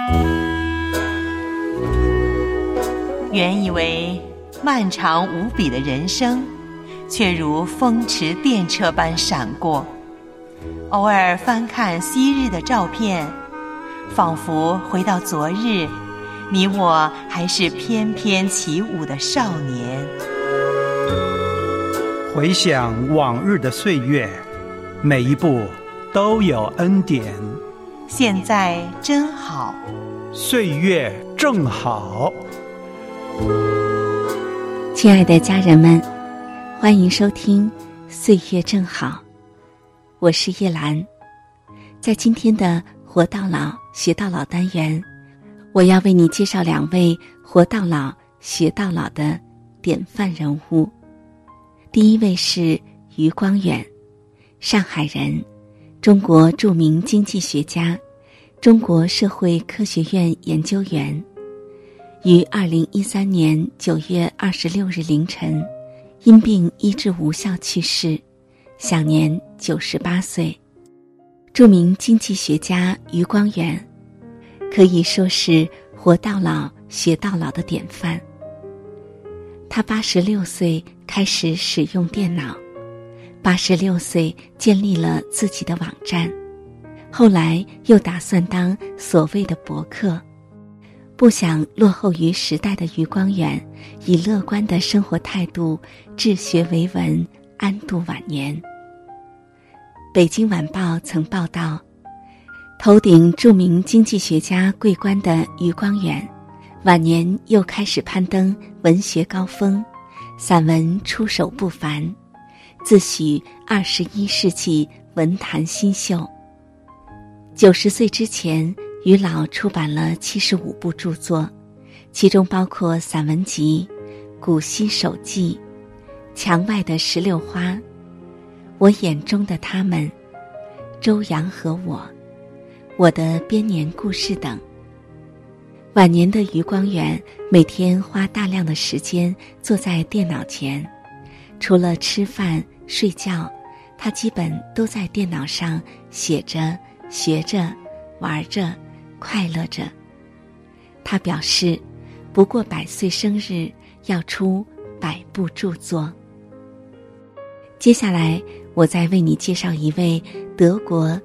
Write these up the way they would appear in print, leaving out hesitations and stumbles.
原以为漫长无比的人生，却如风驰电掣般闪过。偶尔翻看昔日的照片，仿佛回到昨日，你我还是翩翩起舞的少年。 回想往日的岁月，每一步都有恩典。 现在真好， 岁月正好。 亲爱的家人们，欢迎收听岁月正好，我是叶兰。在今天的活到老学到老单元，我要为你介绍2位活到老学到老的典范人物。第一位是余光远，上海人，中国著名经济学家，中国社会科学院研究员，于2013年9月26日凌晨因病医治无效去世，享年98岁。著名经济学家余光远可以说是活到老学到老的典范。他86岁开始使用电脑，86岁建立了自己的网站，后来又打算当所谓的博客。不想落后于时代的余光远，以乐观的生活态度治学为文，安度晚年。北京晚报曾报道，头顶著名经济学家桂冠的余光远，晚年又开始攀登文学高峰，散文出手不凡，自诩21世纪文坛新秀。90岁之前，余老出版了75部著作，其中包括散文集《古稀手记》、墙外的石榴花、我眼中的他们、周洋和我的编年故事等。晚年的余光远每天花大量的时间坐在电脑前，除了吃饭睡觉，他基本都在电脑上写着、学着、玩着、快乐着。他表示，不过100岁生日要出100部著作。接下来我再为你介绍一位德国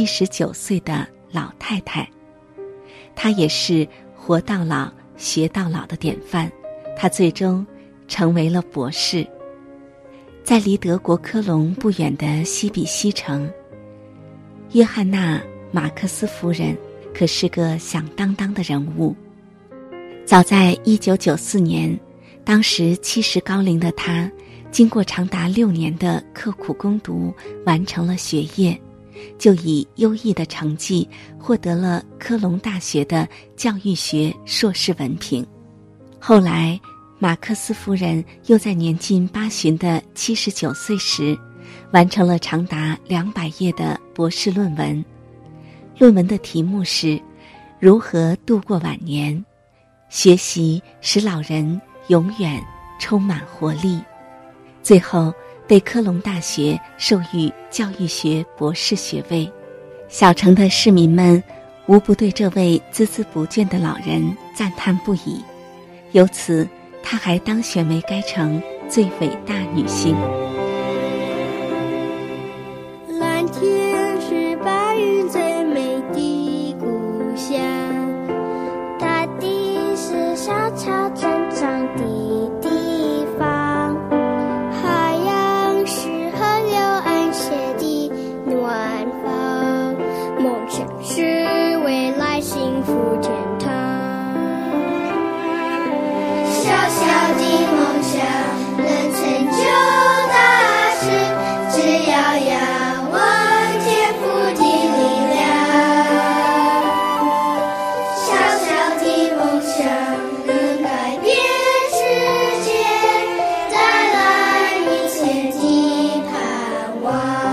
79岁的老太太，她也是活到老学到老的典范，她最终成为了博士。在离德国科隆不远的西比西城，约翰娜·马克思夫人可是个响当当的人物。早在1994年，当时70高龄的她，经过长达6年的刻苦攻读，完成了学业，就以优异的成绩获得了科隆大学的教育学硕士文凭。后来，马克思夫人又在年近80的79岁时，完成了长达200页的博士论文。论文的题目是如何度过晚年，学习使老人永远充满活力。最后被科隆大学授予教育学博士学位。小城的市民们无不对这位孜孜不倦的老人赞叹不已，由此她还当选为该城最伟大女性。 蓝天是白云最美的故乡，大地是小桥成长的地方，海洋是河流安歇的暖房，梦想是未来幸福天堂。小小的梦想能成就大事，只要仰望天赋的力量。小小的梦想能改变世界，带来明天的盼望。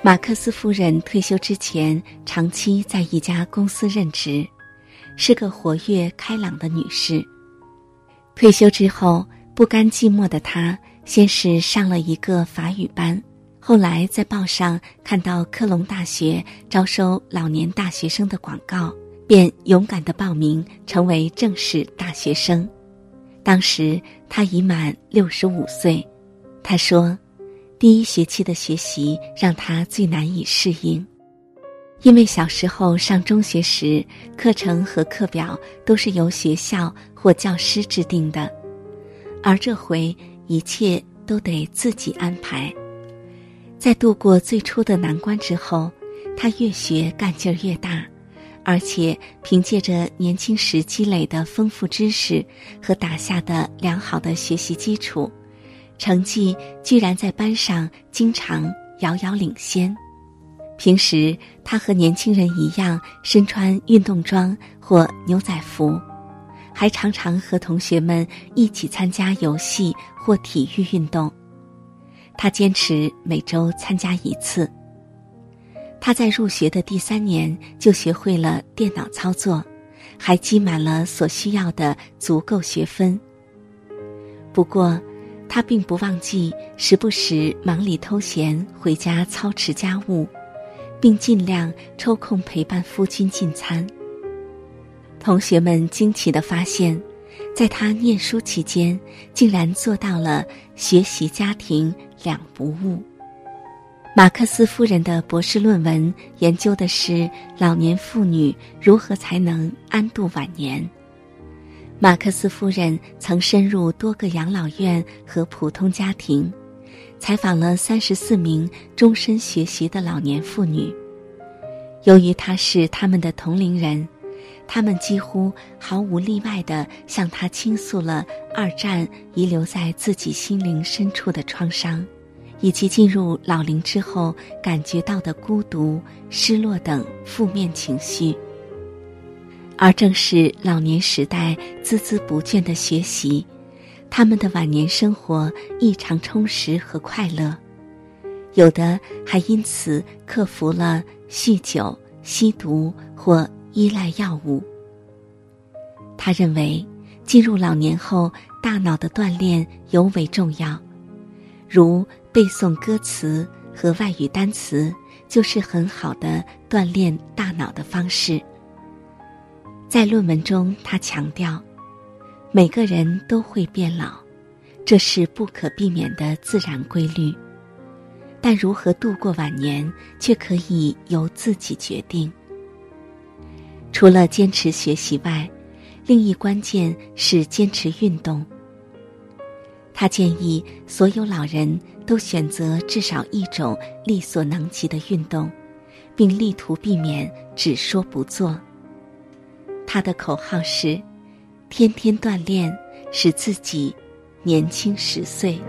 马克思夫人退休之前长期在一家公司任职，是个活跃开朗的女士。退休之后，不甘寂寞的她先是上了一个法语班，后来在报上看到科隆大学招收老年大学生的广告，便勇敢地报名成为正式大学生。当时她已满65岁。她说，第一学期的学习让她最难以适应，因为小时候上中学时，课程和课表都是由学校或教师制定的，而这回一切都得自己安排。在度过最初的难关之后，他越学干劲儿越大，而且凭借着年轻时积累的丰富知识和打下的良好的学习基础，成绩居然在班上经常遥遥领先。平时他和年轻人一样身穿运动装或牛仔服，还常常和同学们一起参加游戏或体育运动。他坚持每周参加一次。他在入学的第3年就学会了电脑操作，还积满了所需要的足够学分。不过他并不忘记时不时忙里偷闲回家操持家务，并尽量抽空陪伴夫君进餐。同学们惊奇地发现，在他念书期间竟然做到了学习家庭两不误。马克思夫人的博士论文研究的是老年妇女如何才能安度晚年。马克思夫人曾深入多个养老院和普通家庭，采访了34名终身学习的老年妇女。由于她是他们的同龄人，他们几乎毫无例外地向她倾诉了2战遗留在自己心灵深处的创伤，以及进入老龄之后感觉到的孤独、失落等负面情绪。而正是老年时代孜孜不倦的学习，他们的晚年生活异常充实和快乐，有的还因此克服了酗酒、吸毒或依赖药物。他认为进入老年后，大脑的锻炼尤为重要，如背诵歌词和外语单词就是很好的锻炼大脑的方式。在论文中，他强调，每个人都会变老，这是不可避免的自然规律，但如何度过晚年却可以由自己决定。除了坚持学习外，另一关键是坚持运动。他建议所有老人都选择至少一种力所能及的运动，并力图避免只说不做。他的口号是：天天锻炼，使自己年轻10岁。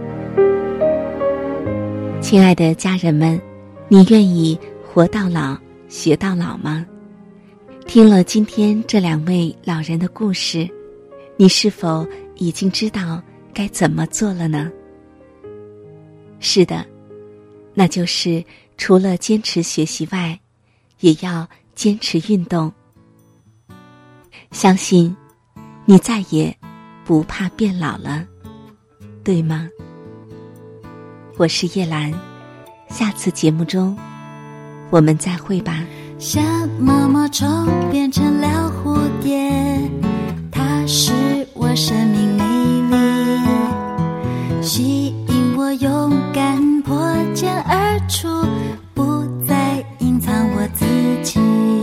亲爱的家人们，你愿意活到老，学到老吗？听了今天这2位老人的故事，你是否已经知道该怎么做了呢？是的，那就是除了坚持学习外，也要坚持运动。相信你再也不怕变老了，对吗？我是叶兰，下次节目中我们再会吧。 像毛毛虫变成了蝴蝶，它是我生命美丽，吸引我勇敢破茧而出，不再隐藏我自己。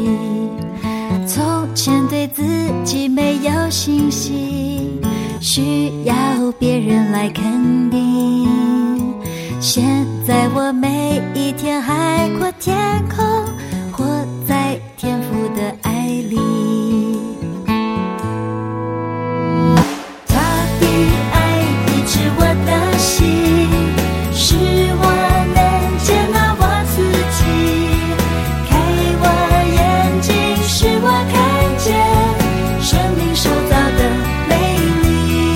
从前对自己没有信心，需要别人来肯定，现在我每一天海阔天空，活在天父的爱里。他的爱医治我的心，使我能接纳我自己，开我眼睛，使我看见生命受造的美丽。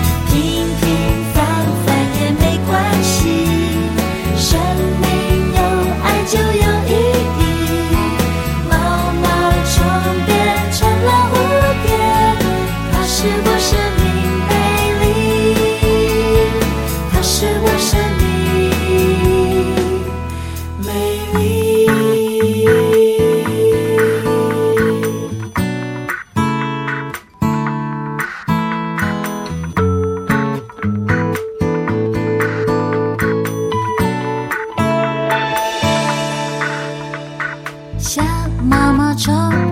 平平凡凡也没关系，生命有那种